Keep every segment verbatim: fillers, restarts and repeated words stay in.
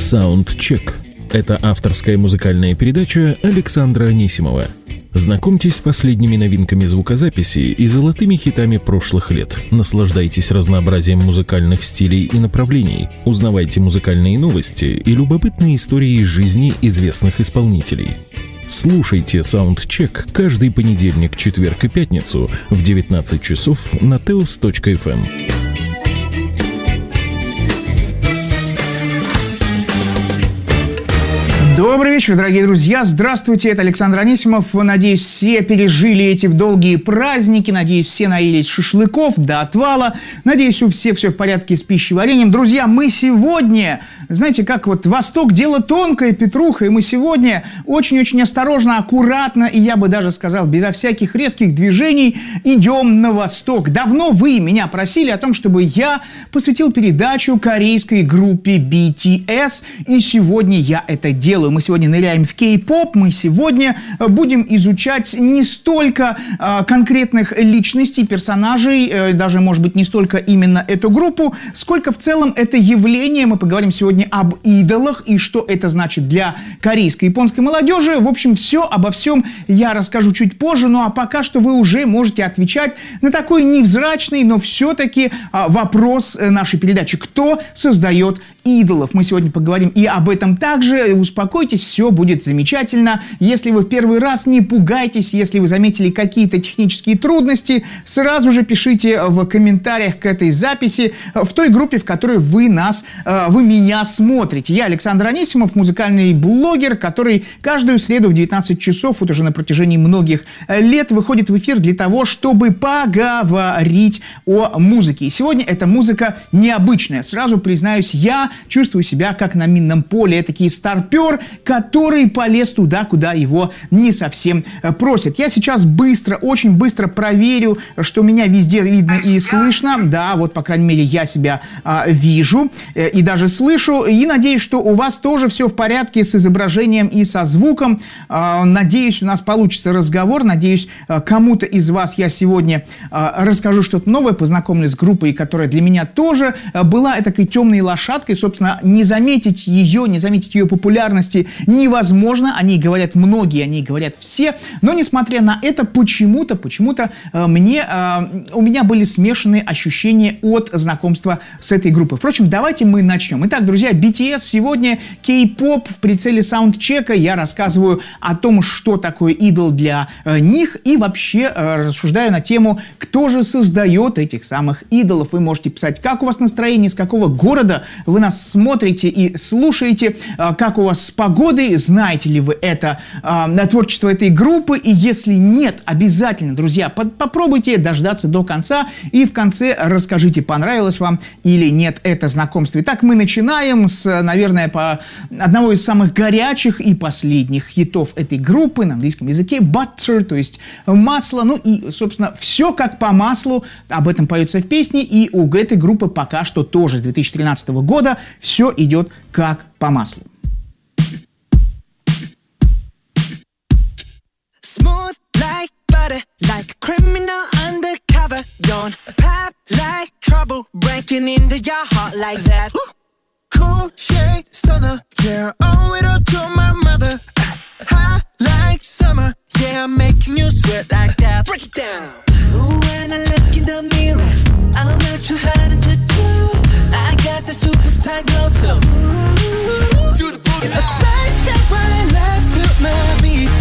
Soundcheck. Это авторская музыкальная передача Александра Анисимова. Знакомьтесь с последними новинками звукозаписи и золотыми хитами прошлых лет. Наслаждайтесь разнообразием музыкальных стилей и направлений. Узнавайте музыкальные новости и любопытные истории из жизни известных исполнителей. Слушайте Soundcheck каждый понедельник, четверг и пятницу в девятнадцать часов на теос точка эф эм. Добрый вечер, дорогие друзья. Здравствуйте, это Александр Анисимов. Надеюсь, все пережили эти долгие праздники. Надеюсь, все наелись шашлыков до отвала. Надеюсь, у всех все в порядке с пищеварением. Друзья, мы сегодня, знаете, как вот Восток дело тонкое, Петруха, и мы сегодня очень-очень осторожно, аккуратно, и я бы даже сказал, безо всяких резких движений идем на Восток. Давно вы меня просили о том, чтобы я посвятил передачу корейской группе би ти эс, и сегодня я это делаю. Мы сегодня ныряем в кей-поп, мы сегодня будем изучать не столько э, конкретных личностей, персонажей, э, даже, может быть, не столько именно эту группу, сколько в целом это явление. Мы поговорим сегодня об идолах и что это значит для корейской и японской молодежи. В общем, все обо всем я расскажу чуть позже, ну а пока что вы уже можете отвечать на такой невзрачный, но все-таки э, вопрос нашей передачи. Кто создает идолов? Мы сегодня поговорим и об этом также. Успокойтесь, все будет замечательно. Если вы в первый раз, не пугайтесь. Если вы заметили какие-то технические трудности, сразу же пишите в комментариях к этой записи в той группе, в которой вы нас, вы меня смотрите. Я Александр Анисимов, музыкальный блогер, который каждую среду в девятнадцать часов, вот уже на протяжении многих лет, выходит в эфир для того, чтобы поговорить о музыке. И сегодня эта музыка необычная. Сразу признаюсь, я чувствую себя как на минном поле. Этакий старпер, который полез туда, куда его не совсем просят. Я сейчас быстро, очень быстро проверю, что меня везде видно и слышно. Да, вот, по крайней мере, я себя а, вижу э, и даже слышу. И надеюсь, что у вас тоже все в порядке с изображением и со звуком. А, надеюсь, у нас получится разговор. Надеюсь, а, кому-то из вас я сегодня а, расскажу что-то новое, познакомлюсь с группой, которая для меня тоже а, была такой темной лошадкой. Собственно, не заметить ее, не заметить ее популярности невозможно. О ней говорят многие, о ней говорят все. Но, несмотря на это, почему-то, почему-то э, мне, э, у меня были смешанные ощущения от знакомства с этой группой. Впрочем, давайте мы начнем. Итак, друзья, би ти эс сегодня кей-поп в прицеле саундчека. Я рассказываю о том, что такое идол для э, них, и вообще э, рассуждаю на тему, кто же создает этих самых идолов. Вы можете писать, как у вас настроение, с какого города вы нас смотрите и слушаете, э, как у вас с погодой, знаете ли вы это э, творчество этой группы, и если нет, обязательно, друзья, под, попробуйте дождаться до конца, и в конце расскажите, понравилось вам или нет это знакомство. Итак, мы начинаем с, наверное, по одного из самых горячих и последних хитов этой группы на английском языке, butter, то есть масло, ну и, собственно, все как по маслу, об этом поется в песне, и у этой группы пока что тоже с две тысячи тринадцатого года все идет как по маслу. Smooth like butter, like a criminal undercover. Don't pop like trouble, breaking into your heart like that. Cool shade stunner, yeah, owe it all to my mother. Hot like summer, yeah, I'm making you sweat like that. Break it down. Ooh, when I look in the mirror, I'm not too hard to do. I got the superstar glow, so ooh, do the booty. A side step right left to my beat.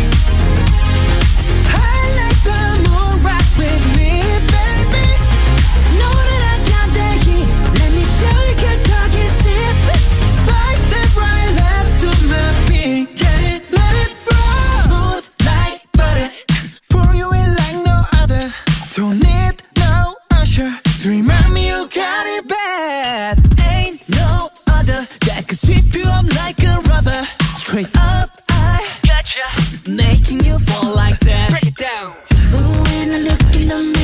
With me, baby. Know that I got that heat. Let me show you, 'cause talk is cheap. Side step right left to my beat. Get it, let it roll. Smooth like butter. Pour you in like no other. Don't need no usher to remind me you got it bad. Ain't no other that could sweep you up like a rubber. Straight up, I gotcha. Making you fall like that. Break it down. Ooh, when I look in the mirror,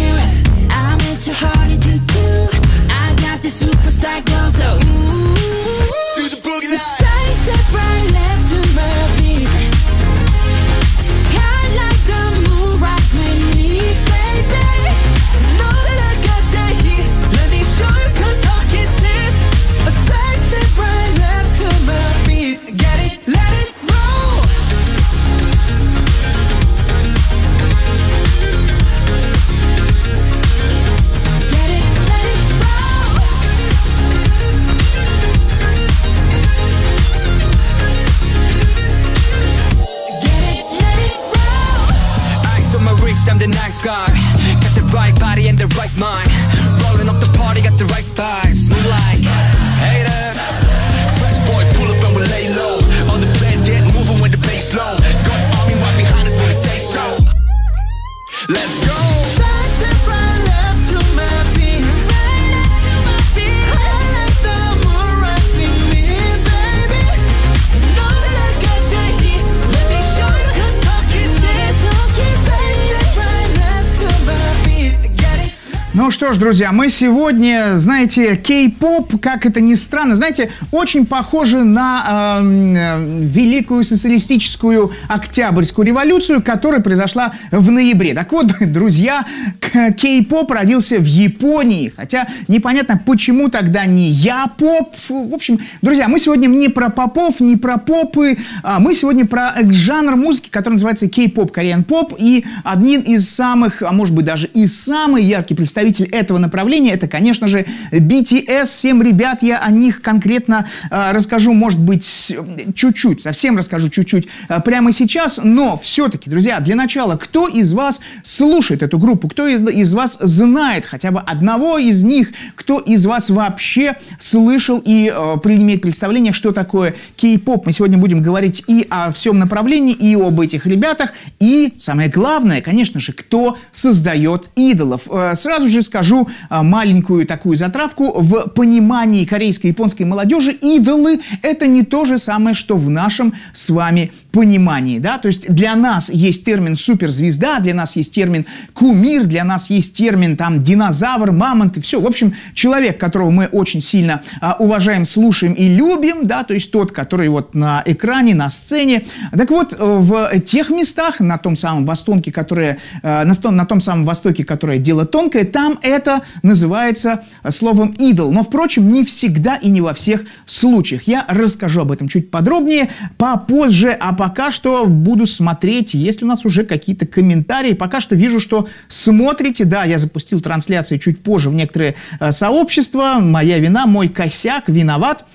что ж, друзья, мы сегодня, знаете, кей-поп, как это ни странно, знаете, очень похоже на э, великую социалистическую Октябрьскую революцию, которая произошла в ноябре. Так вот, друзья, кей-поп родился в Японии, хотя непонятно, почему тогда не я-поп. В общем, друзья, мы сегодня не про попов, не про попы, а мы сегодня про жанр музыки, который называется кей-поп, кореан-поп, и один из самых, а может быть даже и самый яркий представитель этого направления, это, конечно же, би ти эс. Всем, ребят, я о них конкретно э, расскажу, может быть, чуть-чуть, совсем расскажу чуть-чуть э, прямо сейчас, но все-таки, друзья, для начала, кто из вас слушает эту группу, кто из, из вас знает хотя бы одного из них, кто из вас вообще слышал и э, имеет представление, что такое кей-поп? Мы сегодня будем говорить и о всем направлении, и об этих ребятах, и, самое главное, конечно же, кто создает идолов. Э, сразу же скажу э, маленькую такую затравку. В понимании корейской и японской молодежи идолы – это не то же самое, что в нашем с вами понимании, да, то есть для нас есть термин суперзвезда, для нас есть термин кумир, для нас есть термин там динозавр, мамонт и все. В общем, человек, которого мы очень сильно а, уважаем, слушаем и любим, да, то есть тот, который вот на экране, на сцене. Так вот, в тех местах, на том самом востоке, которое, на, на том самом востоке, которое дело тонкое, там это называется словом идол. Но, впрочем, не всегда и не во всех случаях. Я расскажу об этом чуть подробнее попозже, а пока что буду смотреть, есть ли у нас уже какие-то комментарии. Пока что вижу, что смотрите. Да, я запустил трансляции чуть позже в некоторые э, сообщества. Моя вина, мой косяк, виноват.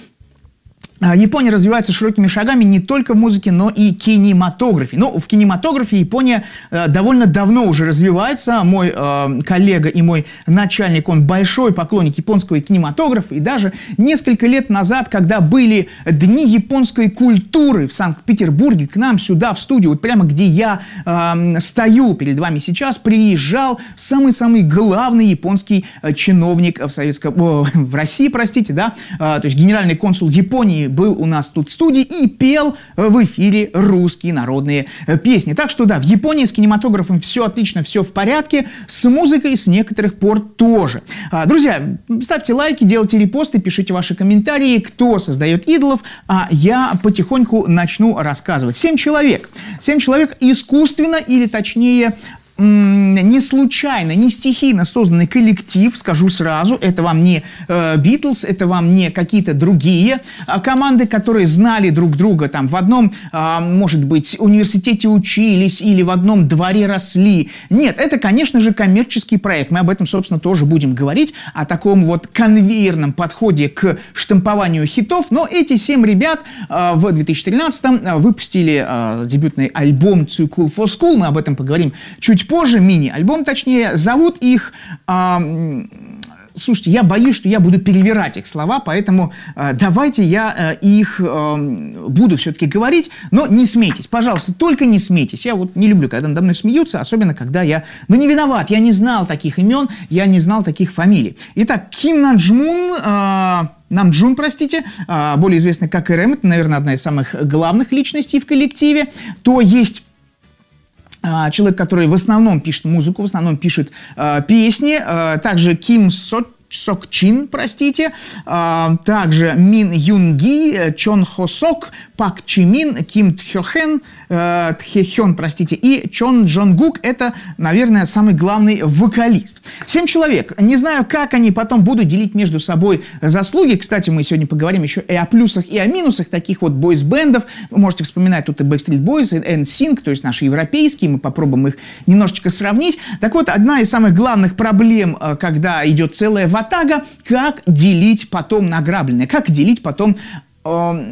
Япония развивается широкими шагами не только в музыке, но и кинематографе. Ну, в кинематографе Япония э, довольно давно уже развивается. Мой э, коллега и мой начальник, он большой поклонник японского кинематографа. И даже несколько лет назад, когда были дни японской культуры в Санкт-Петербурге, к нам сюда, в студию, вот прямо где я э, стою перед вами сейчас, приезжал самый-самый главный японский э, чиновник в, Советском, э, в России, простите, да, э, то есть генеральный консул Японии был у нас тут в студии и пел в эфире русские народные песни. Так что да, в Японии с кинематографом все отлично, все в порядке, с музыкой с некоторых пор тоже. Друзья, ставьте лайки, делайте репосты, пишите ваши комментарии, кто создает идолов, а я потихоньку начну рассказывать. Семь человек. Семь человек искусственно, или точнее не случайно, не стихийно созданный коллектив, скажу сразу, это вам не Битлз, э, это вам не какие-то другие э, команды, которые знали друг друга там в одном, э, может быть, университете учились или в одном дворе росли. Нет, это, конечно же, коммерческий проект. Мы об этом, собственно, тоже будем говорить, о таком вот конвейерном подходе к штампованию хитов. Но эти семь ребят э, в две тысячи тринадцатом выпустили э, дебютный альбом Too Cool for School. Мы об этом поговорим чуть позже, мини-альбом, точнее, зовут их... Э, слушайте, я боюсь, что я буду перевирать их слова, поэтому э, давайте я э, их э, буду все-таки говорить, но не смейтесь, пожалуйста, только не смейтесь. Я вот не люблю, когда надо мной смеются, особенно когда я... Ну, не виноват, я не знал таких имен, я не знал таких фамилий. Итак, Ким Намджун... Э, Намджун, простите, более известный как эр эм, это, наверное, одна из самых главных личностей в коллективе, то есть... человек, который в основном пишет музыку, в основном пишет э, песни. Э, также Ким Сот Сок Чин, простите, а, также Мин Юн Ги, Чон Хо Сок, Пак Чи Мин, Ким Тхё Хэн, э, Тхе Хён, простите, и Чон Джон Гук. Это, наверное, самый главный вокалист. Семь человек. Не знаю, как они потом будут делить между собой заслуги. Кстати, мы сегодня поговорим еще и о плюсах, и о минусах таких вот бойс-бендов. Вы можете вспоминать тут и Backstreet Boys, и эн синк, то есть наши европейские. Мы попробуем их немножечко сравнить. Так вот, одна из самых главных проблем, когда идет целая ватага, как делить потом награбленное, как делить потом э,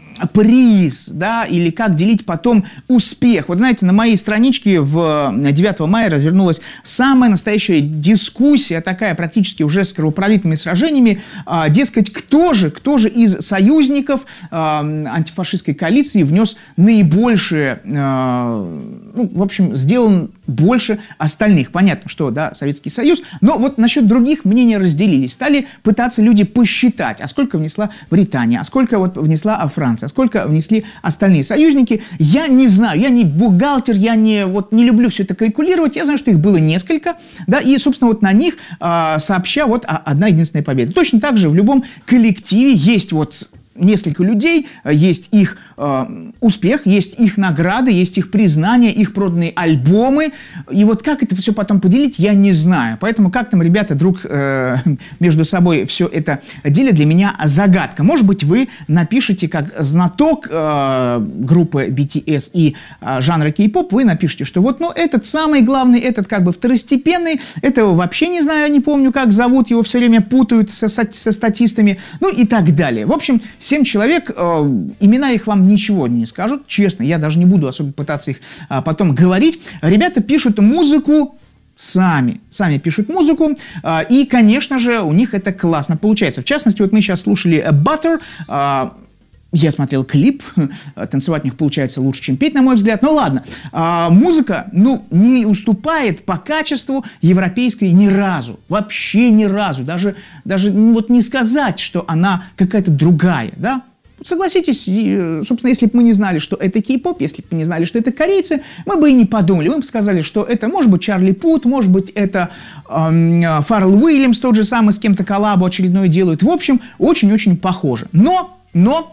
приз, да, или как делить потом успех. Вот знаете, на моей страничке в девятого мая развернулась самая настоящая дискуссия, такая практически уже с кровопролитными сражениями, э, дескать, кто же, кто же из союзников э, антифашистской коалиции внес наибольшее, э, ну, в общем, сделан больше остальных. Понятно, что, да, Советский Союз, но вот насчет других мнения разделились. Стали пытаться люди посчитать, а сколько внесла Британия, а сколько вот внесла Франция, а сколько внесли остальные союзники. Я не знаю, я не бухгалтер, я не, вот, не люблю все это калькулировать, я знаю, что их было несколько, да, и, собственно, вот на них э, сообща вот одна единственная победа. Точно так же в любом коллективе есть вот несколько людей, есть их э, успех, есть их награды, есть их признание, их проданные альбомы. И вот как это все потом поделить, я не знаю. Поэтому как там ребята друг э, между собой все это делят, для меня загадка. Может быть, вы напишите, как знаток э, группы би ти эс и э, жанра кей-поп, вы напишите, что вот, ну, этот самый главный, этот как бы второстепенный, этого вообще не знаю, не помню, как зовут, его все время путают со, со статистами, ну и так далее. В общем, семь человек, э, имена их вам ничего не скажут, честно, я даже не буду особо пытаться их э, потом говорить. Ребята пишут музыку сами, сами пишут музыку, э, и, конечно же, у них это классно получается. В частности, вот мы сейчас слушали Butter, э, я смотрел клип, танцевать у них получается лучше, чем петь, на мой взгляд. Ну ладно, а, музыка, ну, не уступает по качеству европейской ни разу, вообще ни разу. Даже, даже ну, вот не сказать, что она какая-то другая, да? Согласитесь, собственно, если бы мы не знали, что это кей-поп, если бы мы не знали, что это корейцы, мы бы и не подумали. Мы бы сказали, что это, может быть, Чарли Пут, может быть, это эм, Фаррелл Уильямс, тот же самый, с кем-то коллабу очередной делают. В общем, очень-очень похоже. Но, но...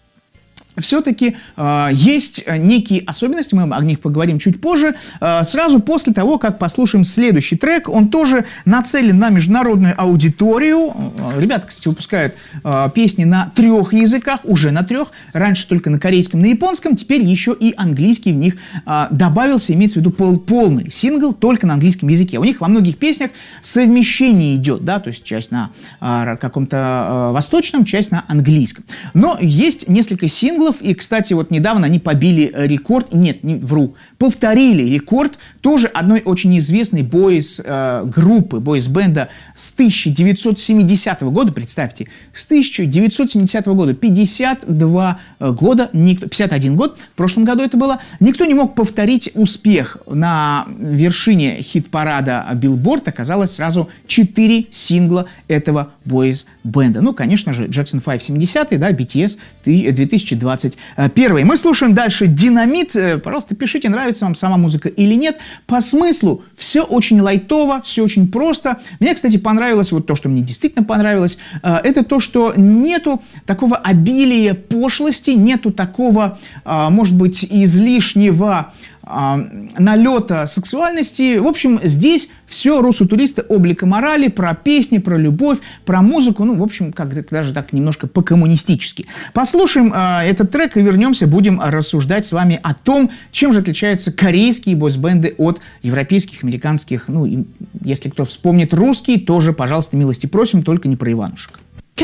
все-таки э, есть некие особенности, мы о них поговорим чуть позже, э, сразу после того, как послушаем следующий трек. Он тоже нацелен на международную аудиторию. Ребята, кстати, выпускают э, песни на трех языках, уже на трех. Раньше только на корейском, на японском, теперь еще и английский в них э, добавился, имеется в виду пол, полный сингл только на английском языке. У них во многих песнях совмещение идет, да, то есть часть на э, каком-то э, восточном, часть на английском. Но есть несколько синглов. И, кстати, вот недавно они побили рекорд, нет, не вру, повторили рекорд тоже одной очень известной бойз-группы, бойз-бенда с тысяча девятьсот семидесятого года, представьте, с тысяча девятьсот семидесятого года, пятьдесят два года, никто, пятьдесят один год, в прошлом году это было, никто не мог повторить успех. На вершине хит-парада Billboard оказалось сразу четыре сингла этого бойз-бенда. Ну, конечно же, Jackson пять семидесятые, да, би ти эс две тысячи двадцать первый. Мы слушаем дальше «Динамит». Пожалуйста, пишите, нравится вам сама музыка или нет. По смыслу все очень лайтово, все очень просто. Мне, кстати, понравилось, вот то, что мне действительно понравилось, это то, что нету такого обилия пошлости, нету такого, может быть, излишнего налета сексуальности. В общем, здесь все руссо-туристы облика морали, про песни, про любовь, про музыку, ну, в общем, как даже так немножко по-коммунистически. Послушаем э, этот трек и вернемся, будем рассуждать с вами о том, чем же отличаются корейские бойс-бенды от европейских, американских, ну, и, если кто вспомнит русский, тоже, пожалуйста, милости просим, только не про Иванушек.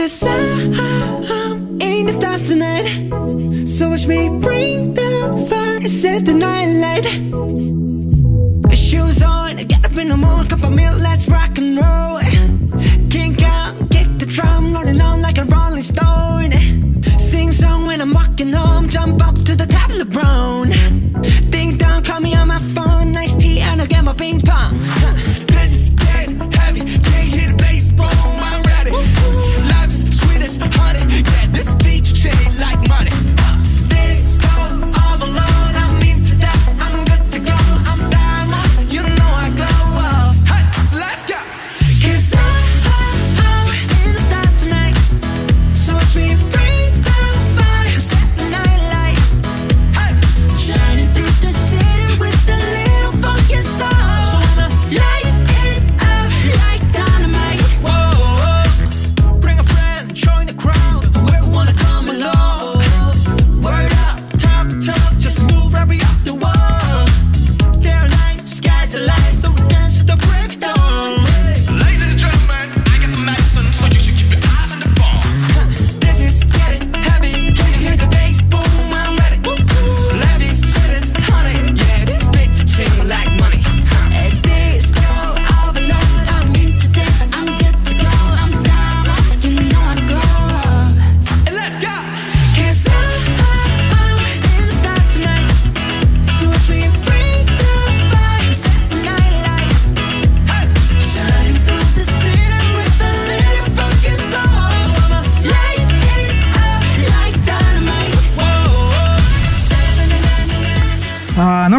Set the night light. Shoes on, get up in the morning, cup of milk, let's rock and roll. Kink out, kick the drum, rolling on like a rolling stone. Sing song when I'm walking home, jump up to the top of the brown. Ding dong, call me on my phone, nice tea and I'll get my ping pong. This is getting heavy, can't hear the bass boom, I'm ready. Life is sweet as honey, yeah, this beach shade like money. This go all alone.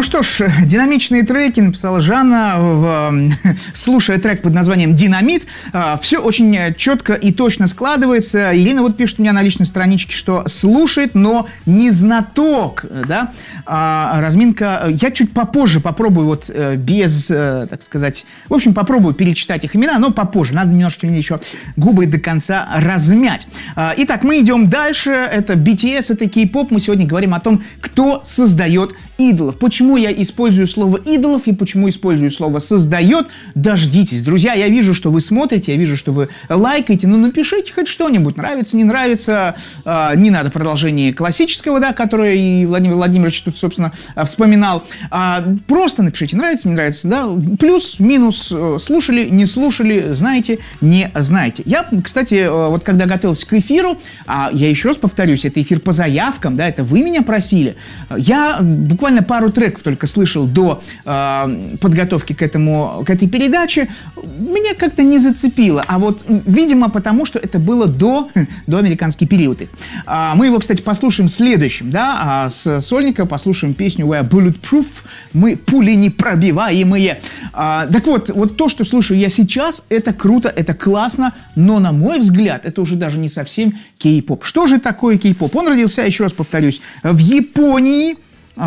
что ж, динамичные треки написала Жанна, в, слушая трек под названием «Динамит». Все очень четко и точно складывается. Ирина вот пишет у меня на личной страничке, что слушает, но не знаток. Да? А, разминка. Я чуть попозже попробую вот без, так сказать, в общем, попробую перечитать их имена, но попозже. Надо немножко мне еще губы до конца размять. Итак, мы идем дальше. Это би ти эс, это кей-поп. Мы сегодня говорим о том, кто создает идолов. Почему я использую слово «идолов» и почему использую слово «создает»? Дождитесь, друзья. Я вижу, что вы смотрите, я вижу, что вы лайкаете. Ну, напишите хоть что-нибудь. Нравится, не нравится. Э, не надо продолжение классического, да, которое и Владимир Владимирович тут, собственно, вспоминал. А, просто напишите, нравится, не нравится, да. Плюс, минус, слушали, не слушали, знаете, не знаете. Я, кстати, вот когда готовился к эфиру, а я еще раз повторюсь, это эфир по заявкам, да, это вы меня просили. Я буквально Буквально пару треков только слышал до э, подготовки к, этому, к этой передаче. Меня как-то не зацепило. А вот, видимо, потому что это было до, до американские периоды. А, мы его, кстати, послушаем следующим. Да? А с сольника послушаем песню «We are bulletproof». Мы пули непробиваемые. А, так вот, вот то, что слушаю я сейчас, это круто, это классно. Но, на мой взгляд, это уже даже не совсем кей-поп. Что же такое кей-поп? Он родился, еще раз повторюсь, в Японии.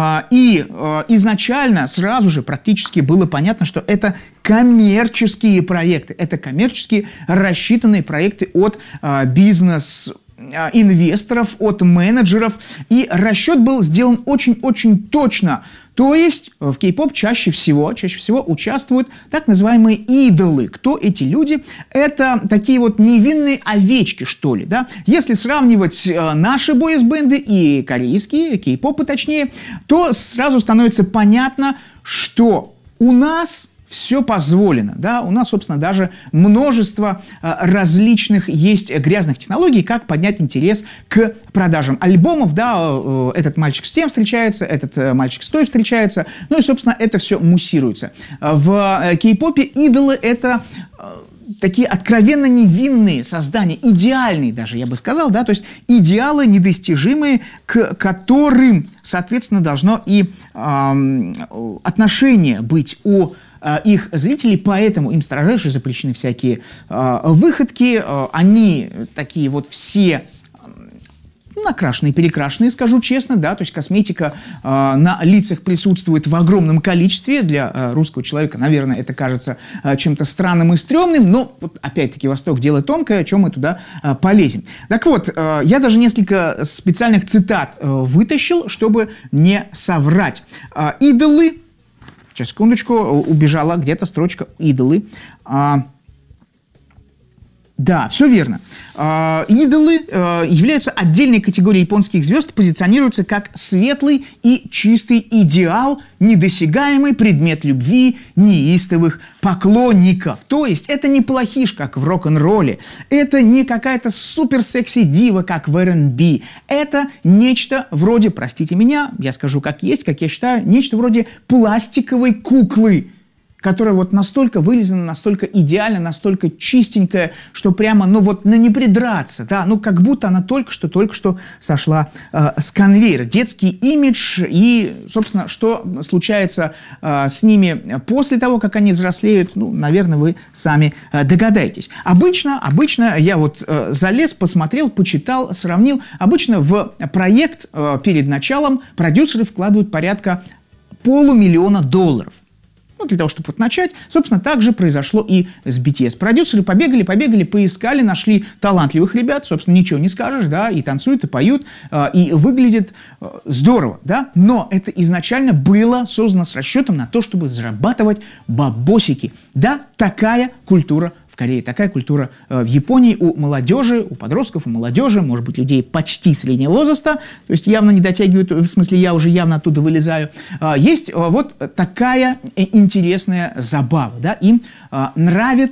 И изначально сразу же практически было понятно, что это коммерческие проекты. Это коммерческие рассчитанные проекты от бизнес инвесторов, от менеджеров. И расчет был сделан очень-очень точно. То есть в кей-поп чаще всего, чаще всего участвуют так называемые идолы. Кто эти люди? Это такие вот невинные овечки, что ли. Да? Если сравнивать наши бойс-бенды и корейские, кей-попы точнее, то сразу становится понятно, что у нас все позволено, да, у нас, собственно, даже множество э, различных есть грязных технологий, как поднять интерес к продажам альбомов, да, э, этот мальчик с тем встречается, этот э, мальчик с той встречается, ну и, собственно, это все муссируется. В э, кей-попе идолы — это э, такие откровенно невинные создания, идеальные даже, я бы сказал, да, то есть идеалы недостижимые, к которым, соответственно, должно и э, отношение быть у их зрителей, поэтому им строжайше запрещены всякие э, выходки, э, они такие вот все э, накрашенные, перекрашенные, скажу честно, да, то есть косметика э, на лицах присутствует в огромном количестве, для э, русского человека, наверное, это кажется э, чем-то странным и стрёмным, но, вот, опять-таки, Восток — дело тонкое, о чем мы туда э, полезем. Так вот, э, я даже несколько специальных цитат э, вытащил, чтобы не соврать. Э, идолы. Сейчас, секундочку, убежала где-то строчка «идолы». А, да, все верно. А, идолы а, являются отдельной категорией японских звезд, позиционируются как светлый и чистый идеал, недосягаемый предмет любви неистовых поклонников. То есть это не плохиш, как в рок-н-ролле, это не какая-то супер-секси-дива, как в эр энд би. Это нечто вроде, простите меня, я скажу как есть, как я считаю, нечто вроде пластиковой куклы, которая вот настолько вылизана, настолько идеально, настолько чистенькая, что прямо, ну вот, ну не придраться, да, ну как будто она только что, только что сошла э, с конвейера. Детский имидж и, собственно, что случается э, с ними после того, как они взрослеют, ну, наверное, вы сами э, догадаетесь. Обычно, обычно я вот э, залез, посмотрел, почитал, сравнил. Обычно в проект э, перед началом продюсеры вкладывают порядка полумиллиона долларов. Ну, для того, чтобы вот начать. Собственно, так же произошло и с би ти эс. Продюсеры побегали, побегали, поискали, нашли талантливых ребят. Собственно, ничего не скажешь, да, и танцуют, и поют, э, и выглядит э, здорово, да. Но это изначально было создано с расчетом на то, чтобы зарабатывать бабосики. Да, такая культура в Корее, такая культура э, в Японии у молодежи, у подростков, у молодежи, может быть, людей почти среднего возраста, то есть явно не дотягивают, в смысле, я уже явно оттуда вылезаю. Э, есть э, вот такая интересная забава, да, им э, нравится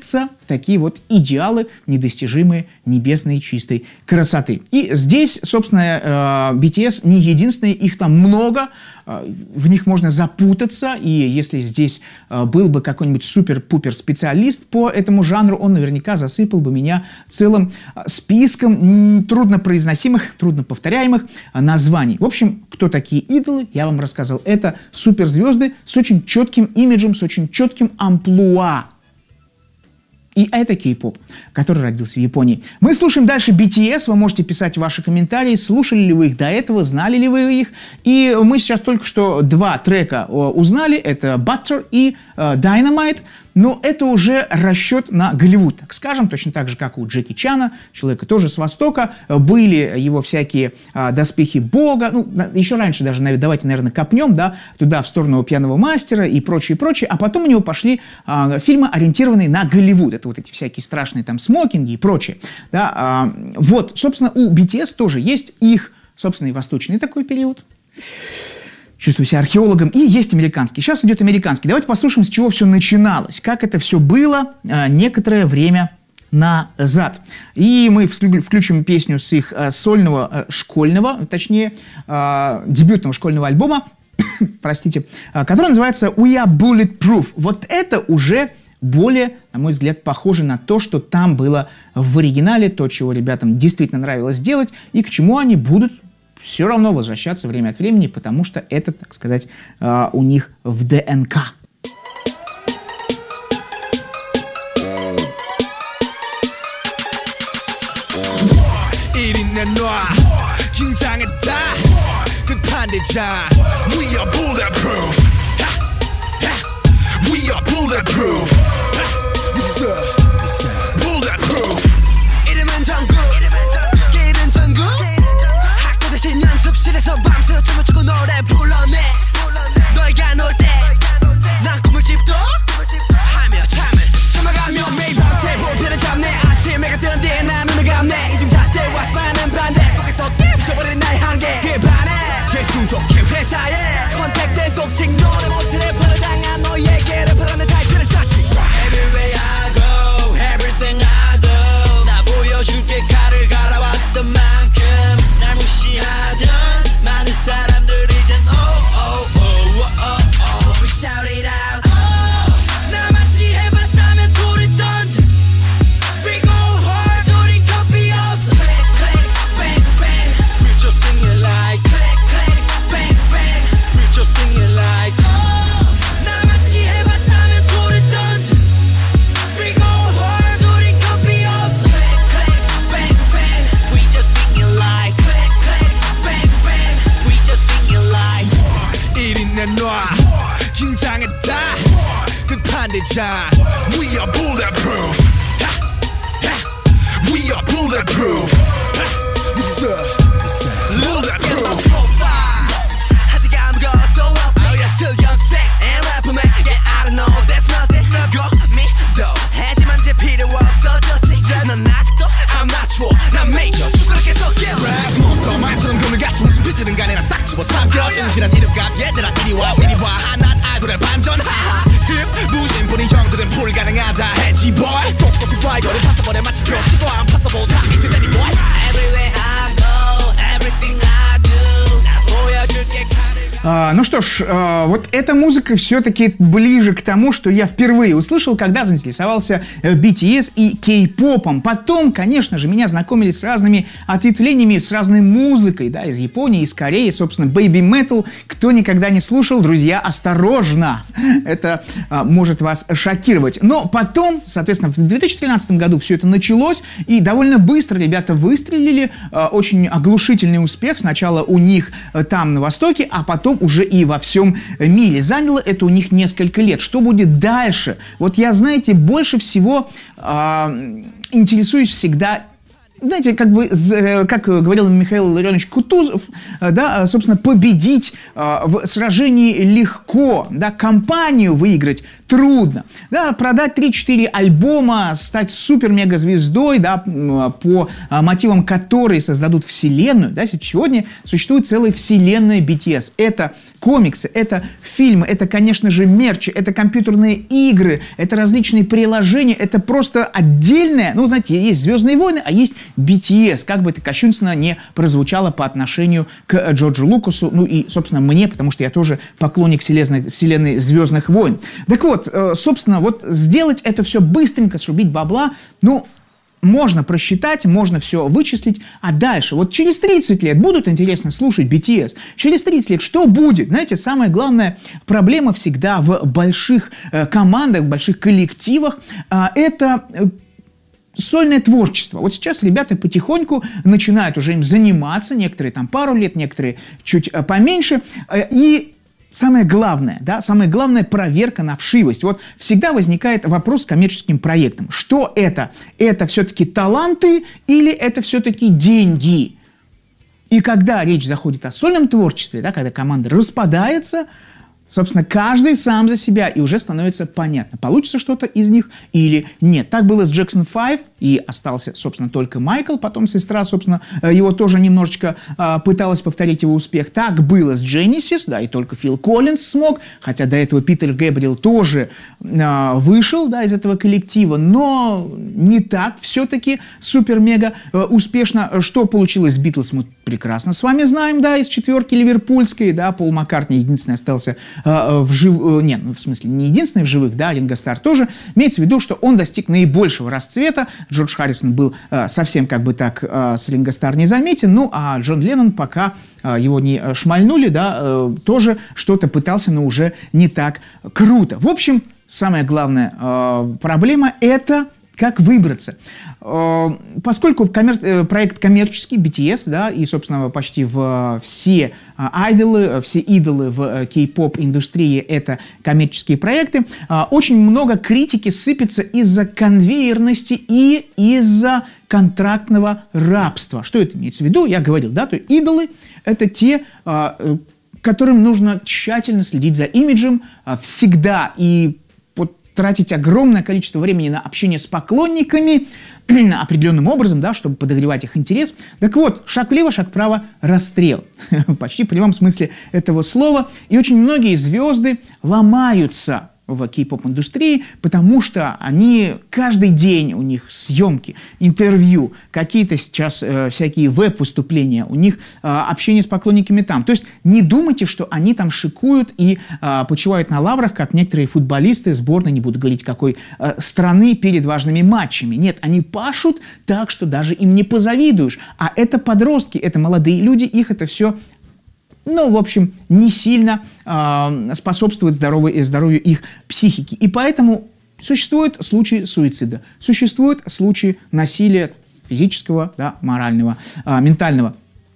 такие вот идеалы недостижимые небесной чистой красоты. И здесь, собственно, би ти эс не единственные, их там много, в них можно запутаться, и если здесь был бы какой-нибудь супер-пупер специалист по этому жанру, он наверняка засыпал бы меня целым списком труднопроизносимых, трудноповторяемых названий. В общем, кто такие идолы, я вам рассказал. Это суперзвезды с очень четким имиджем, с очень четким амплуа. И это кей-поп, который родился в Японии. Мы слушаем дальше би ти эс. Вы можете писать ваши комментарии, слушали ли вы их до этого, знали ли вы их. И мы сейчас только что два трека узнали. Это Butter и Dynamite. Но это уже расчет на Голливуд, так скажем, точно так же, как у Джеки Чана, человека тоже с Востока. Были его всякие а, доспехи Бога. Ну, еще раньше даже, давайте, наверное, копнем, да, туда, в сторону Пьяного мастера и прочее, прочее. А потом у него пошли а, фильмы, ориентированные на Голливуд. Это вот эти всякие страшные там смокинги и прочее. Да, а, вот, собственно, у би ти эс тоже есть их собственный восточный такой период. Чувствую себя археологом. И есть американский. Сейчас идет американский. Давайте послушаем, с чего все начиналось. Как это все было а, некоторое время назад. И мы включим песню с их а, сольного, а, школьного, точнее, а, дебютного школьного альбома, простите, а, который называется «We are Bulletproof». Вот это уже более, на мой взгляд, похоже на то, что там было в оригинале, то, чего ребятам действительно нравилось делать, и к чему они будут все равно возвращаться время от времени, потому что это, так сказать, у них в ДНК. 연습실에서 밤새 춤을 추고 노래 불러내 너희가 놀 때 난 꿈을 집도 하며 잠을 참아가며 매일 밤새 볼펜을 잡네 아침 해가 뜨는 뒤에 난 눈을 감네 이중 잣대와 수많은 반대 속에서 부셔버린 나의 한계 그에 반해 재수족해 회사에 컨택된 속칭 노래 못해 래퍼를 당한 너희에게 래퍼라는 타이틀을 쌓지 Everywhere I go Everything I do 나 보여줄게 칼을 갈아왔던 만큼 날 무시하던 많은 사람들이 이젠 oh oh oh oh oh We shout it out 나같이 해봤다면 돌을 던져 We go hard 우린 겁이 없어 Click click bang bang We just sing it like Click click bang bang We just sing it like 나같이 해봤다면 돌을 던져 We go hard 우린 겁이 없어 Click click bang bang We just sing it like Click click bang bang We just sing it like 일이 내놔 긴장했다 끝판대자 We are bulletproof We are bulletproof What's up? Bulletproof 아직 아무것도 없죠 still young sick and rapper man Yeah I don't know that's nothing 고 믿어 하지만 이제 필요 없어졌지 넌 아직도 아마추어 난 메이저 쭈그럽게 섞여 Rap monster 말처럼 금을 같이 무슨 비트는 간에 나 싹 집어 삼켜 진실한 이름값 얘들아 이리 와 이리 와 하나 아이돌의 반전 하하 힙 무신분이 형들은 불가능하다 해지 boy 똑똑히 봐 이거를 파서버려 마치 표지도 안 파서보 다 이제 내리 boy Everywhere I go Everything I do 나 보여줄게 칼을 А, ну что ж, а, вот эта музыка все-таки ближе к тому, что я впервые услышал, когда заинтересовался би ти эс и кей-попом. Потом, конечно же, меня знакомили с разными ответвлениями, с разной музыкой, да, из Японии, из Кореи, собственно, Baby Metal. Кто никогда не слушал, друзья, осторожно! Это а, может вас шокировать. Но потом, соответственно, в две тысячи тринадцатом году все это началось, и довольно быстро ребята выстрелили. А, очень оглушительный успех. Сначала у них а, там, на Востоке, а потом уже и во всем мире. Заняло это у них несколько лет. Что будет дальше? Вот я, знаете, больше всего э, интересуюсь всегда знаете, как бы, как говорил Михаил Ларионович Кутузов, да, собственно, победить в сражении легко, да, компанию выиграть трудно, да, продать три-четыре альбома, стать супер-мега-звездой, да, по мотивам которой создадут вселенную, да, сегодня существует целая вселенная би ти эс. Это комиксы, это фильмы, это, конечно же, мерч, это компьютерные игры, это различные приложения, это просто отдельное, ну, знаете, есть «Звездные войны», а есть би ти эс, как бы это кощунственно не прозвучало по отношению к Джорджу Лукасу, ну и, собственно, мне, потому что я тоже поклонник вселенной, вселенной «Звездных войн». Так вот, собственно, вот сделать это все быстренько, срубить бабла, ну, можно просчитать, можно все вычислить, а дальше, вот через тридцать лет будут интересно слушать би ти эс, через тридцать лет что будет? Знаете, самая главная проблема всегда в больших э, командах, в больших коллективах, э, это э, сольное творчество. Вот сейчас ребята потихоньку начинают уже им заниматься, некоторые там пару лет, некоторые чуть э, поменьше, э, и самое главное, да, самая главная проверка на вшивость. Вот всегда возникает вопрос с коммерческим проектом. Что это? Это все-таки таланты или это все-таки деньги? И когда речь заходит о сольном творчестве, да, когда команда распадается, собственно, каждый сам за себя, и уже становится понятно, получится что-то из них или нет. Так было с Jackson пять, и остался, собственно, только Майкл, потом сестра, собственно, его тоже немножечко э, пыталась повторить его успех. Так было с Genesis, да, и только Фил Коллинз смог, хотя до этого Питер Гэбриэл тоже э, вышел, да, из этого коллектива, но не так все-таки супер-мега э, успешно. Что получилось с Битлз, мы прекрасно с вами знаем, да, из четверки ливерпульской, да, Пол Маккартни единственный остался э, в живых, э, нет, ну, в смысле, не единственный в живых, да, Ринго Старр тоже. Имеется в виду, что он достиг наибольшего расцвета. Джордж Харрисон был э, совсем как бы так э, с Ринго Старр не заметен, ну, а Джон Леннон, пока э, его не шмальнули, да, э, тоже что-то пытался, но уже не так круто. В общем, самая главная э, проблема – это как выбраться. Поскольку коммер... проект коммерческий, би ти эс, да, и, собственно, почти в все айдолы, все идолы в кей-поп индустрии это коммерческие проекты, очень много критики сыпется из-за конвейерности и из-за контрактного рабства. Что это имеется в виду? Я говорил, да, то идолы это те, которым нужно тщательно следить за имиджем всегда и тратить огромное количество времени на общение с поклонниками определенным образом, да, чтобы подогревать их интерес. Так вот, шаг влево, шаг вправо, расстрел. Почти в прямом смысле этого слова. И очень многие звезды ломаются в кей-поп-индустрии, потому что они каждый день, у них съемки, интервью, какие-то сейчас э, всякие веб-выступления, у них э, общение с поклонниками там. То есть не думайте, что они там шикуют и э, почивают на лаврах, как некоторые футболисты сборной, не буду говорить какой э, страны, перед важными матчами. Нет, они пашут так, что даже им не позавидуешь. А это подростки, это молодые люди, их это все... ну, в общем, не сильно э, способствует здоровой, здоровью их психики. И поэтому существуют случаи суицида, существуют случаи насилия физического, да, морального, э, ментального.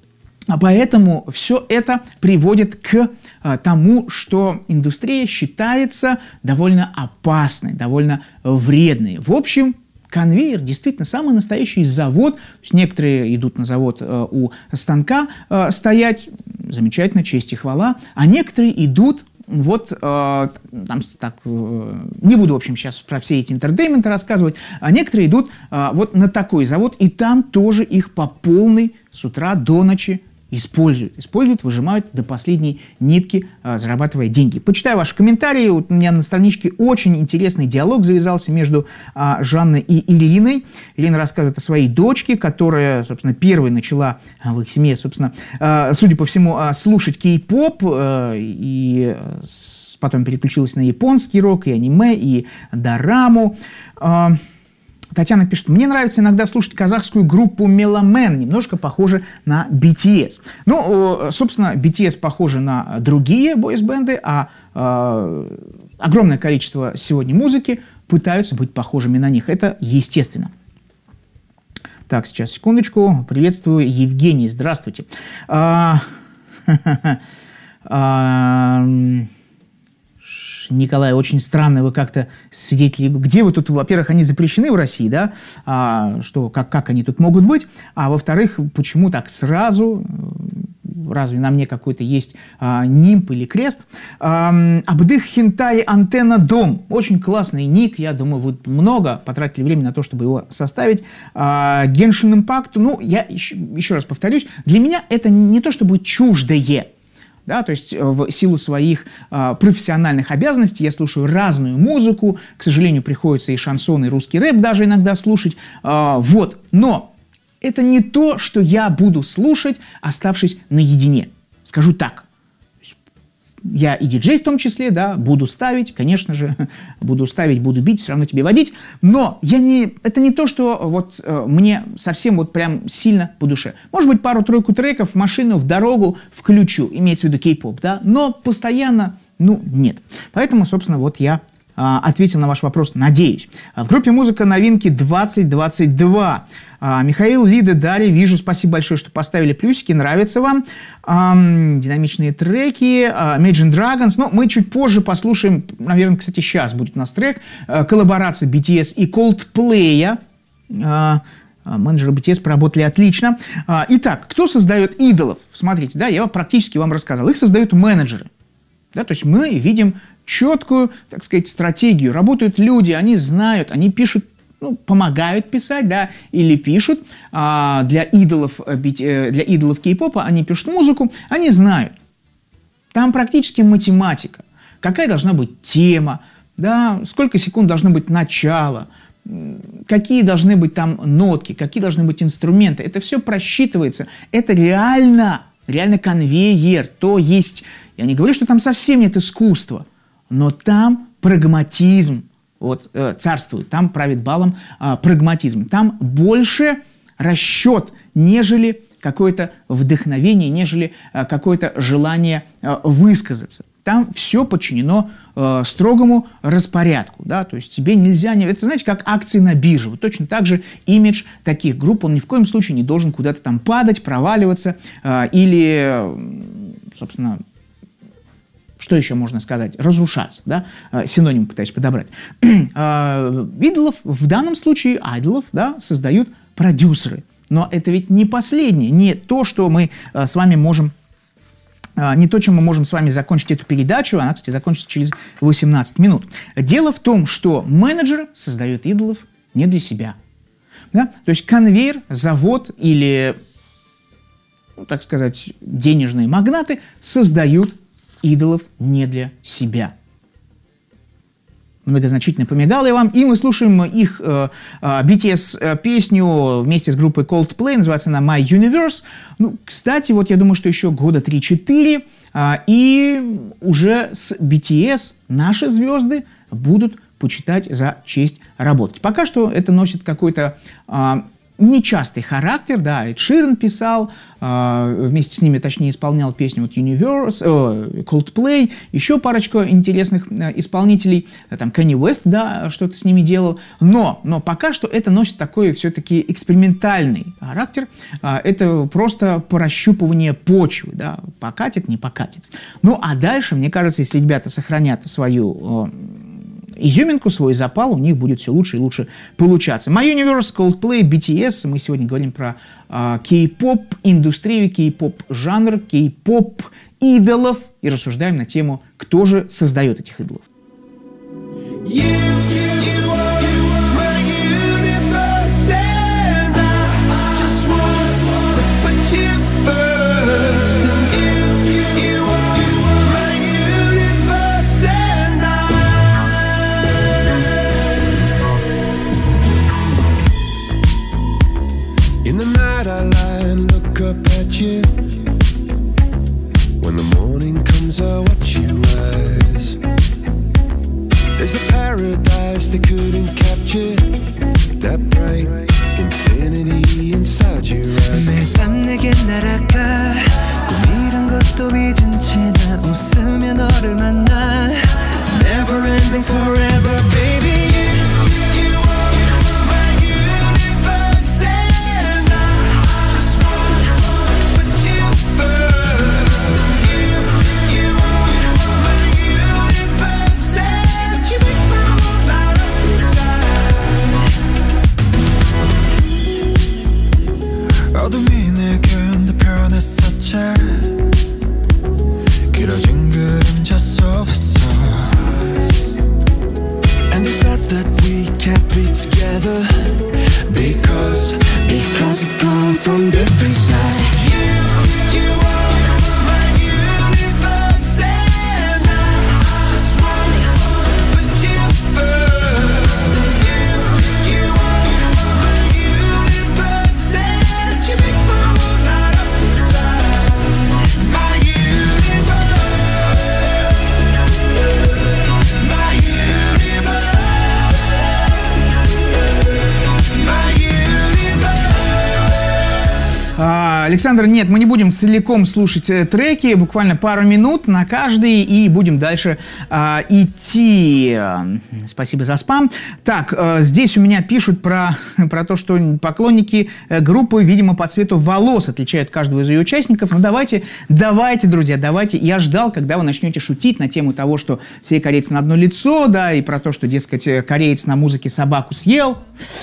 А поэтому все это приводит к э, тому, что индустрия считается довольно опасной, довольно вредной. В общем, конвейер действительно самый настоящий завод. То есть некоторые идут на завод э, у станка э, стоять, замечательно, честь и хвала, а некоторые идут вот, э, там, так, э, не буду, в общем, сейчас про все эти интертейменты рассказывать, а некоторые идут э, вот на такой завод, и там тоже их по полной с утра до ночи используют, используют, выжимают до последней нитки, зарабатывая деньги. Почитаю ваши комментарии. У меня на страничке очень интересный диалог завязался между а, Жанной и Ириной. Ирина рассказывает о своей дочке, которая, собственно, первой начала в их семье, собственно, а, судя по всему, а, слушать кей-поп а, и потом переключилась на японский рок, и аниме, и дораму. А, Татьяна пишет: мне нравится иногда слушать казахскую группу Меломен, немножко похоже на би ти эс. Ну, собственно, би ти эс похоже на другие бойс-бенды, а э, огромное количество сегодня музыки пытаются быть похожими на них. Это естественно. Так, сейчас, секундочку. Приветствую, Евгений, здравствуйте. Николай, очень странно, вы как-то свидетели, где вы тут, во-первых, они запрещены в России, да, а, что, как, как они тут могут быть, а во-вторых, почему так сразу, разве на мне какой-то есть а, нимб или крест? А, Абдых Хентай Антенна Дом, очень классный ник, я думаю, вы много потратили времени на то, чтобы его составить. А, Genshin Impact, ну, я еще, еще раз повторюсь, для меня это не то, чтобы чуждое. Да, то есть в силу своих э, профессиональных обязанностей я слушаю разную музыку, к сожалению, приходится и шансон, и русский рэп даже иногда слушать, э, вот, но это не то, что я буду слушать, оставшись наедине, скажу так. Я и диджей в том числе, да, буду ставить, конечно же, буду ставить, буду бить, все равно тебе водить, но я не, это не то, что вот э, мне совсем вот прям сильно по душе. Может быть, пару-тройку треков в машину, в дорогу включу, имеется в виду кей-поп, да, но постоянно, ну, нет. Поэтому, собственно, вот я э, ответил на ваш вопрос, надеюсь. В группе «Музыка новинки» двадцать двадцать два. Михаил, Лида, Дарья, вижу, спасибо большое, что поставили плюсики, нравится вам. Эм, динамичные треки, э, Imagine Dragons, ну, мы чуть позже послушаем, наверное, кстати, сейчас будет у нас трек, э, коллаборация би ти эс и Coldplay. Э, менеджеры би ти эс поработали отлично. Э, итак, кто создает идолов? Смотрите, да, я практически вам рассказал. Их создают менеджеры. Да, то есть мы видим четкую, так сказать, стратегию. Работают люди, они знают, они пишут, ну, помогают писать, да, или пишут а, для идолов, для идолов кей-попа, они пишут музыку, они знают. Там практически математика. Какая должна быть тема, да, сколько секунд должно быть начало, какие должны быть там нотки, какие должны быть инструменты. Это все просчитывается. Это реально, реально конвейер. То есть, я не говорю, что там совсем нет искусства, но там прагматизм. Вот, э, царствует, там правит балом э, прагматизм. Там больше расчет, нежели какое-то вдохновение, нежели э, какое-то желание э, высказаться. Там все подчинено э, строгому распорядку. Да? То есть тебе нельзя... Не... Это, знаете, как акции на бирже. Вот точно так же имидж таких групп, он ни в коем случае не должен куда-то там падать, проваливаться э, или, собственно... Что еще можно сказать? Разрушаться, да? Синоним пытаюсь подобрать. Идолов, в данном случае айдолов, да, создают продюсеры. Но это ведь не последнее, не то, что мы с вами можем, не то, чем мы можем с вами закончить эту передачу. Она, кстати, закончится через восемнадцать минут. Дело в том, что менеджер создает идолов не для себя. Да? То есть конвейер, завод или, ну, так сказать, денежные магнаты создают идолов не для себя. Многозначительно помигал я вам, и мы слушаем их э, э, би ти эс песню вместе с группой Coldplay, называется она My Universe. Ну, кстати, вот я думаю, что еще года три-четыре, э, и уже с би ти эс наши звезды будут почитать за честь работать. Пока что это носит какой-то... Э, нечастый характер, да, Эд Ширан писал, э, вместе с ними, точнее, исполнял песню вот Universe, э, Coldplay, еще парочка интересных э, исполнителей, э, там Кэнни Уэст, да, что-то с ними делал, но, но пока что это носит такой все-таки экспериментальный характер, э, это просто прощупывание почвы, да, покатит, не покатит. Ну, а дальше, мне кажется, если ребята сохранят свою... Э, изюминку, свой запал, у них будет все лучше и лучше получаться. My Universe, Coldplay, би ти эс. Мы сегодня говорим про э, кей-поп, индустрию, кей-поп жанр, кей-поп идолов и рассуждаем на тему, кто же создает этих идолов. I lie and look up at you. When the morning comes, I watch you rise. There's a paradise they couldn't capture. That bright infinity inside your eyes. 매일 밤 내게 날아가. 꿈이란 것도 잊은 채 나 웃으며 너를 만나. Never ending forever, baby. Say Александр, нет, мы не будем целиком слушать э, треки, буквально пару минут на каждый, и будем дальше э, идти. Спасибо за спам. Так, э, здесь у меня пишут про, про то, что поклонники э, группы, видимо, по цвету волос отличают каждого из ее участников. Ну, давайте, давайте, друзья, давайте. Я ждал, когда вы начнете шутить на тему того, что все корейцы на одно лицо, да, и про то, что, дескать, кореец на музыке собаку съел.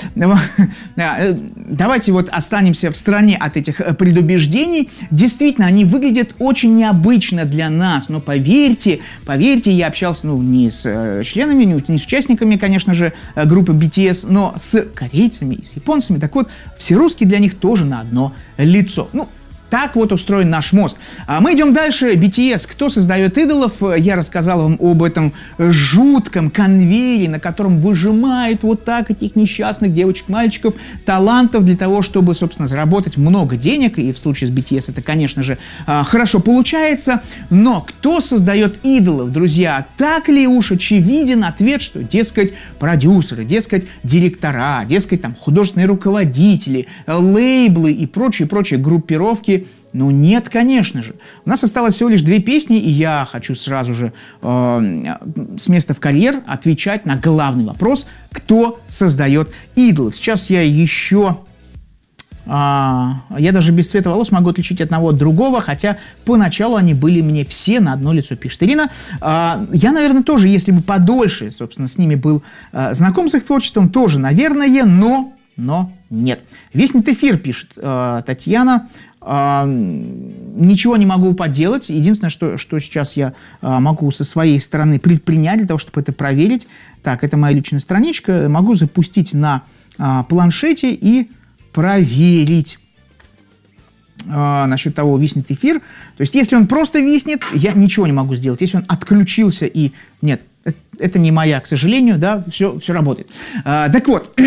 Давайте вот останемся в стороне от этих предубеждений. Действительно, они выглядят очень необычно для нас, но поверьте, поверьте, я общался, ну, не с членами, не с участниками, конечно же, группы би ти эс, но с корейцами и с японцами. Так вот, все русские для них тоже на одно лицо. Ну, так вот устроен наш мозг. А мы идем дальше. би ти эс. Кто создает идолов? Я рассказал вам об этом жутком конвейере, на котором выжимают вот так этих несчастных девочек-мальчиков, талантов для того, чтобы, собственно, заработать много денег. И в случае с би ти эс это, конечно же, хорошо получается. Но кто создает идолов, друзья? Так ли уж очевиден ответ, что, дескать, продюсеры, дескать, директора, дескать, там, художественные руководители, лейблы и прочие-прочие группировки? Ну нет, конечно же. У нас осталось всего лишь две песни, и я хочу сразу же э, с места в карьер отвечать на главный вопрос, кто создает идолов. Сейчас я еще... Э, я даже без цвета волос могу отличить одного от другого, хотя поначалу они были мне все на одно лицо, пишет Ирина. Э, я, наверное, тоже, если бы подольше, собственно, с ними был э, знаком с их творчеством, тоже, наверное, но... Но нет. Веснет эфир, пишет э, Татьяна. Э, ничего не могу поделать. Единственное, что, что сейчас я э, могу со своей стороны предпринять для того, чтобы это проверить. Так, это моя личная страничка. Могу запустить на э, планшете и проверить э, насчет того, виснет эфир. То есть, если он просто виснет, я ничего не могу сделать. Если он отключился и... Нет, это, это не моя, к сожалению, да, все, все работает. Э, так вот...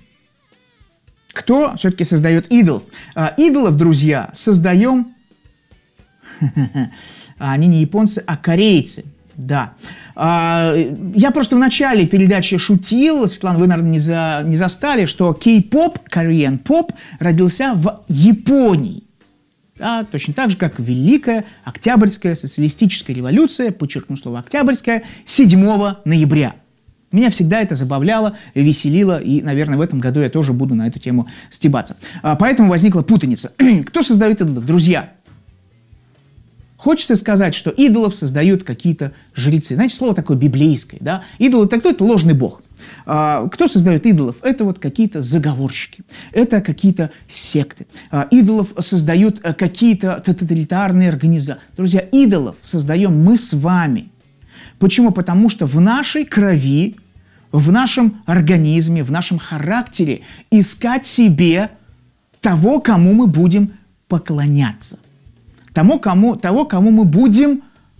Кто все-таки создает идолов? А, идолов, друзья, создаем... Они не японцы, а корейцы. Да. А, я просто в начале передачи шутил, Светлана, вы, наверное, не, за, не застали, что кей-поп, Korean Pop, родился в Японии. Да, точно так же, как Великая Октябрьская социалистическая революция, подчеркну слово «октябрьская», седьмого ноября. Меня всегда это забавляло, веселило, и, наверное, в этом году я тоже буду на эту тему стебаться. А, поэтому возникла путаница. Кто создает идолов? Друзья, хочется сказать, что идолов создают какие-то жрецы. Знаете, слово такое библейское, да? Идол — это кто? Это ложный бог. А, кто создает идолов? Это вот какие-то заговорщики, это какие-то секты. А, идолов создают какие-то тоталитарные организации. Друзья, идолов создаем мы с вами. Почему? Потому что в нашей крови, в нашем организме, в нашем характере искать себе того, кому мы будем поклоняться. Тому, кому, того, кому мы будем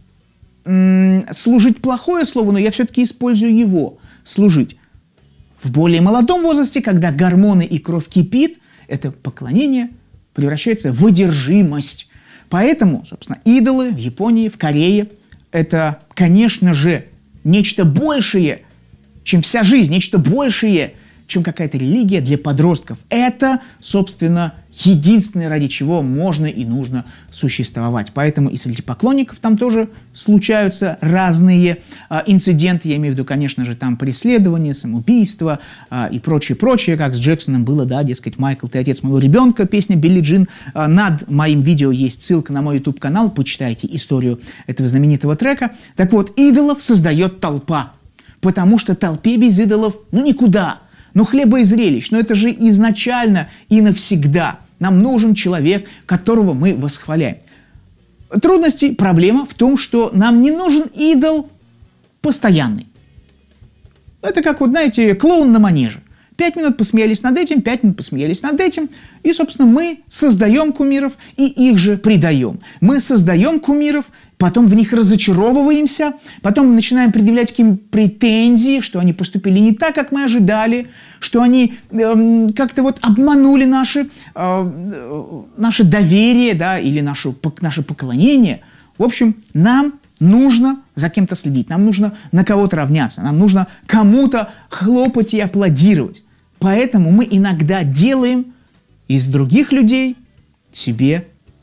м- служить, плохое слово, но я все-таки использую его, служить. В более молодом возрасте, когда гормоны и кровь кипит, это поклонение превращается в одержимость. Поэтому, собственно, идолы в Японии, в Корее – это, конечно же, нечто большее, чем вся жизнь, нечто большее, чем какая-то религия для подростков. Это, собственно, единственное, ради чего можно и нужно существовать. Поэтому и среди поклонников там тоже случаются разные а, инциденты. Я имею в виду, конечно же, там преследования, самоубийства а, и прочее-прочее, как с Джексоном было, да, дескать, Майкл, ты отец моего ребенка, песня Билли Джин. А, над моим видео есть ссылка на мой YouTube-канал, почитайте историю этого знаменитого трека. Так вот, идолов создает толпа, потому что толпе без идолов, ну, никуда. Ну, хлеба и зрелищ, но это же изначально и навсегда. Нам нужен человек, которого мы восхваляем. Трудности, проблема в том, что нам не нужен идол постоянный. Это как, вот, знаете, клоун на манеже. Пять минут посмеялись над этим, пять минут посмеялись над этим. И, собственно, мы создаем кумиров и их же предаем. Мы создаем кумиров, потом в них разочаровываемся, потом начинаем предъявлять к ним претензии, что они поступили не так, как мы ожидали, что они э, как-то вот обманули наши, э, наше доверие, да, или нашу, наше поклонение. В общем, нам нужно за кем-то следить, нам нужно на кого-то равняться, нам нужно кому-то хлопать и аплодировать. Поэтому мы иногда делаем из других людей себе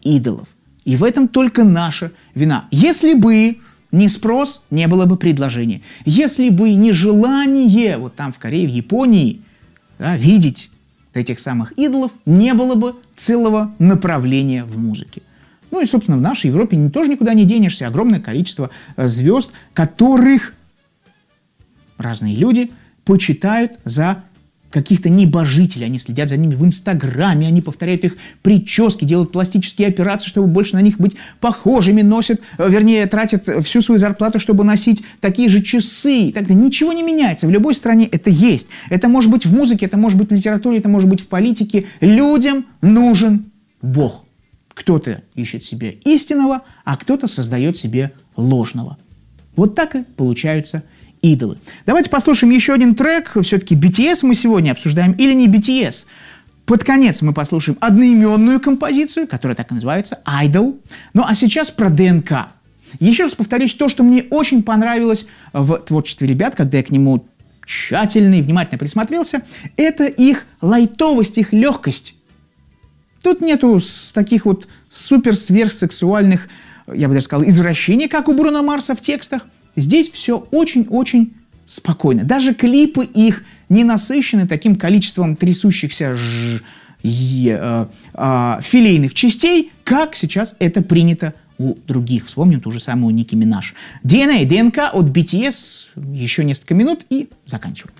идолов. И в этом только наша вина. Если бы не спрос, не было бы предложения. Если бы не желание, вот там в Корее, в Японии, да, видеть этих самых идолов, не было бы целого направления в музыке. Ну и, собственно, в нашей Европе тоже никуда не денешься. Огромное количество звезд, которых разные люди почитают за каких-то небожителей. Они следят за ними в Инстаграме, они повторяют их прически, делают пластические операции, чтобы больше на них быть похожими, носят, вернее, тратят всю свою зарплату, чтобы носить такие же часы. Тогда ничего не меняется. В любой стране это есть. Это может быть в музыке, это может быть в литературе, это может быть в политике. Людям нужен Бог. Кто-то ищет себе истинного, а кто-то создает себе ложного. Вот так и получаются идолы. Давайте послушаем еще один трек. Все-таки би ти эс мы сегодня обсуждаем или не би ти эс. Под конец мы послушаем одноименную композицию, которая так и называется «Idol». Ну а сейчас про ДНК. Еще раз повторюсь, то, что мне очень понравилось в творчестве ребят, когда я к нему тщательно и внимательно присмотрелся, это их лайтовость, их легкость. Тут нету таких вот супер-сверхсексуальных, я бы даже сказал, извращений, как у Бруно Марса в текстах. Здесь все очень-очень спокойно. Даже клипы их не насыщены таким количеством трясущихся ж... е... э... э... филейных частей, как сейчас это принято у других. Вспомним ту же самую Ники Минаж. ди эн эй, ДНК от би ти эс. Еще несколько минут и заканчиваем.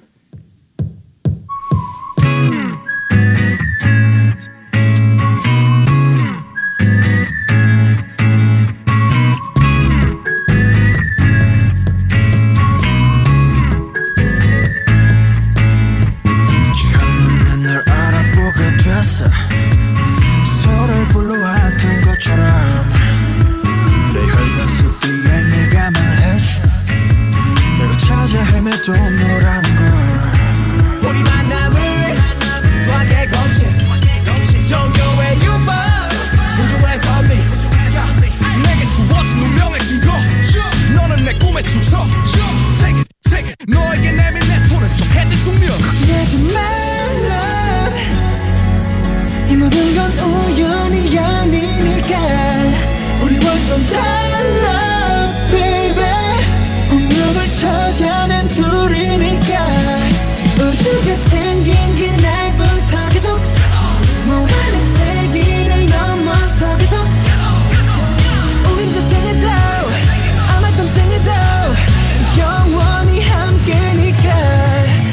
서로를 불러왔던 것처럼 내 혈관 속 뒤에 네가 말해줘 내가 찾아 헤맸던 너라는 걸 우리 만남을 수학의 공식 종교의 유머 우주의 섭리 내게 주어진 운명의 증거 너는 내 꿈의 주석 Take it, take it 너에게 내민 내 손을 좀 해질 숙명 걱정하지 말라 이 모든 건 우연이 아니니까 우리 완전 달라 baby 운명을 찾아낸 둘이니까 우주가 생긴 그날부터 계속 모든 세기를 넘어서 계속 우린 저 생에도 아마도 생에도 영원히 함께니까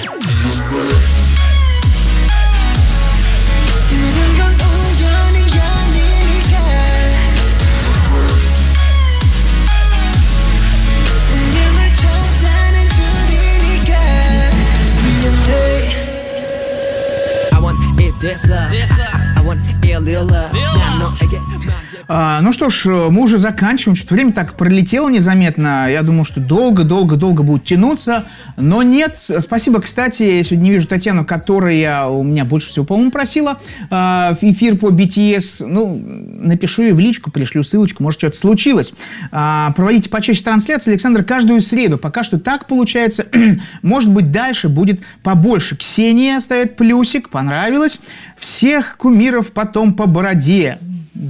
А, ну что ж, мы уже заканчиваем. Что-то время так пролетело незаметно. Я думал, что долго-долго-долго будет тянуться. Но нет. Спасибо, кстати, я сегодня не вижу Татьяну, которая у меня больше всего, по-моему, просила а, эфир по би ти эс. Ну, напишу ей в личку, пришлю ссылочку, может, что-то случилось. А, проводите почаще трансляции, Александр, каждую среду. Пока что так получается. Может быть, дальше будет побольше. Ксения ставит плюсик, понравилось. Всех кумиров потом по бороде.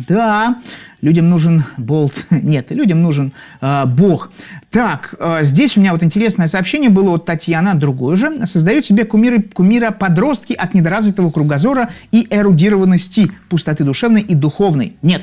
Да, людям нужен болт. Нет, людям нужен э, Бог. Так, э, здесь у меня вот интересное сообщение было от Татьяны, другое же. Создают себе кумиры, кумира подростки от недоразвитого кругозора и эрудированности, пустоты душевной и духовной. Нет.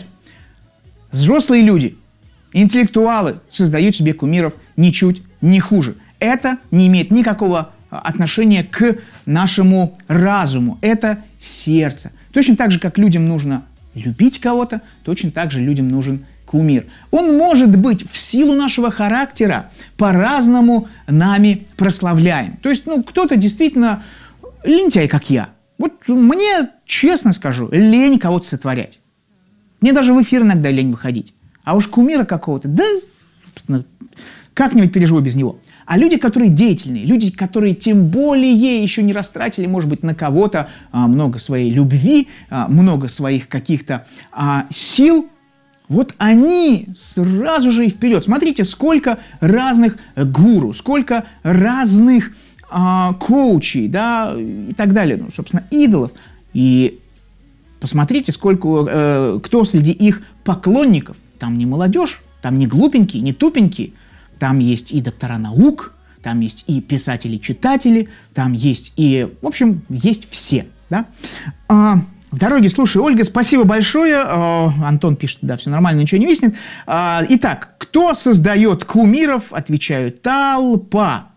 Взрослые люди, интеллектуалы создают себе кумиров ничуть не хуже. Это не имеет никакого отношения к нашему разуму. Это сердце. Точно так же, как людям нужно любить кого-то, точно так же людям нужен кумир. Он может быть в силу нашего характера по-разному нами прославляем. То есть, ну, кто-то действительно лентяй, как я. Вот мне, честно скажу, лень кого-то сотворять. Мне даже в эфир иногда лень выходить. А уж кумира какого-то, да, собственно, как-нибудь переживу без него. А люди, которые деятельные, люди, которые тем более еще не растратили, может быть, на кого-то а, много своей любви, а, много своих каких-то а, сил, вот они сразу же и вперед. Смотрите, сколько разных гуру, сколько разных а, коучей, да, и так далее, ну, собственно, идолов. И Посмотрите, сколько, э, кто среди их поклонников. Там не молодежь, там не глупенькие, не тупенькие. Там есть и доктора наук, там есть и писатели-читатели, там есть и, в общем, есть все. Да? А, в дороге, слушай, Ольга, спасибо большое. А, Антон пишет, да, все нормально, ничего не виснет. А, итак, кто создает кумиров? Отвечаю, толпа.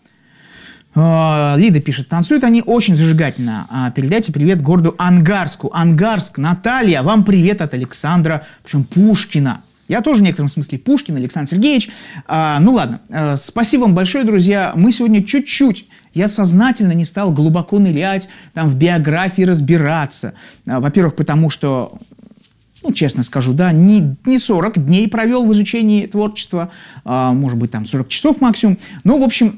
А, Лида пишет, танцуют они очень зажигательно. А, передайте привет городу Ангарску. Ангарск, Наталья, вам привет от Александра, причем Пушкина. Я тоже в некотором смысле Пушкин, Александр Сергеевич. А, ну ладно, а, спасибо вам большое, друзья. Мы сегодня чуть-чуть, я сознательно не стал глубоко нырять, там в биографии разбираться. А, во-первых, потому что, ну, честно скажу, да, не, не сорок дней провел в изучении творчества, а, может быть, там сорок часов максимум. Ну, в общем,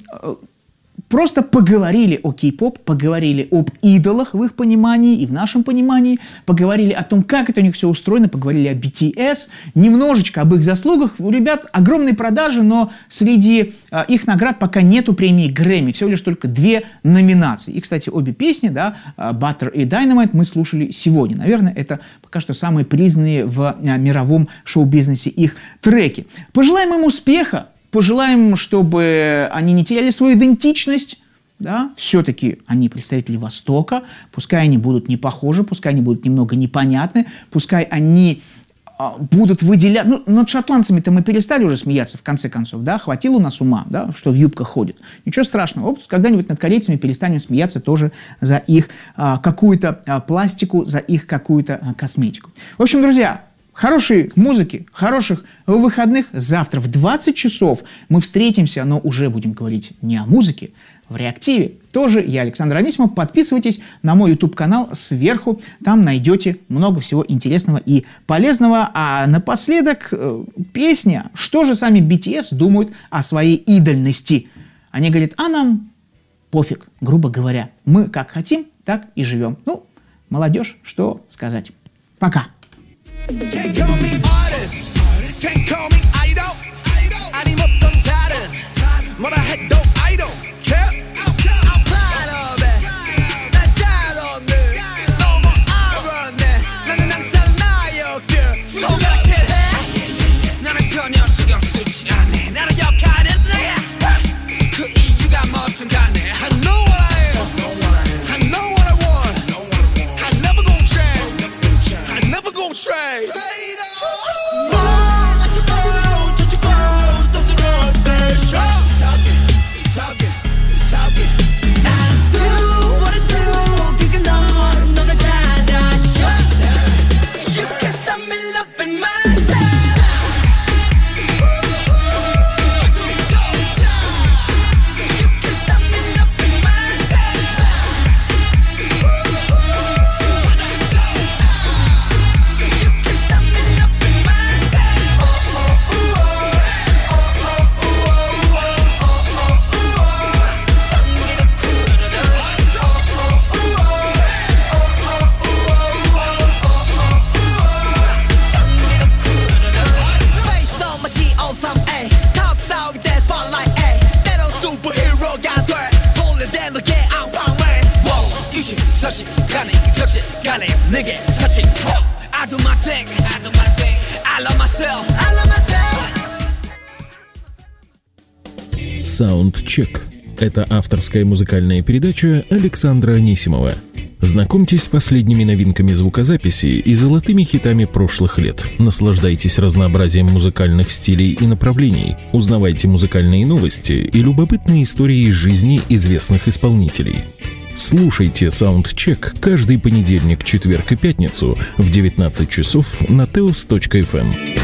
просто поговорили о кей-поп, поговорили об идолах в их понимании и в нашем понимании, поговорили о том, как это у них все устроено, поговорили о би ти эс, немножечко об их заслугах. У ребят огромные продажи, но среди э, их наград пока нету премии Грэмми, всего лишь только две номинации. И, кстати, обе песни, да, Butter и Dynamite, мы слушали сегодня. Наверное, это пока что самые признанные в э, мировом шоу-бизнесе их треки. Пожелаем им успеха. Пожелаем, чтобы они не теряли свою идентичность, да? Все-таки они представители Востока, пускай они будут не похожи, пускай они будут немного непонятны, пускай они а, будут выделять... Ну, над шотландцами-то мы перестали уже смеяться, в конце концов, да, хватило у нас ума, да, что в юбках ходят. Ничего страшного, вот когда-нибудь над корейцами перестанем смеяться тоже за их а, какую-то а, пластику, за их какую-то а, косметику. В общем, друзья... Хорошей музыки, хороших выходных. Завтра в двадцать часов мы встретимся, но уже будем говорить не о музыке, в реактиве. Тоже я, Александр Анисимов. Подписывайтесь на мой YouTube-канал сверху. Там найдете много всего интересного и полезного. А напоследок э, песня. Что же сами би ти эс думают о своей идольности? Они говорят, а нам пофиг, грубо говоря. Мы как хотим, так и живем. Ну, молодежь, что сказать. Пока. Can't call me artist, can't call me idol. 아님 어떤 다른 뭐라 해도 I don't care. I'm proud of it. 난 잘 없네. 너무 알았네. 나는 항상 나였길. 소각해. 나는 전혀 신경 쓰지 않네. 나는 역할은 내가. 그 이유가 뭐든 간에. I know what I am. I know what I want. I never gon' change. I never gon' trade. Nigga, touching. I do my thing. I do my thing. I love myself. I love myself. Саундчек. Это авторская музыкальная передача Александра Анисимова. Знакомьтесь с последними новинками звукозаписи и золотыми хитами прошлых лет. Наслаждайтесь разнообразием музыкальных стилей и направлений. Узнавайте музыкальные новости и любопытные истории из жизни известных исполнителей. Слушайте Саундчек каждый понедельник, четверг и пятницу в девятнадцать часов на теос точка эф эм.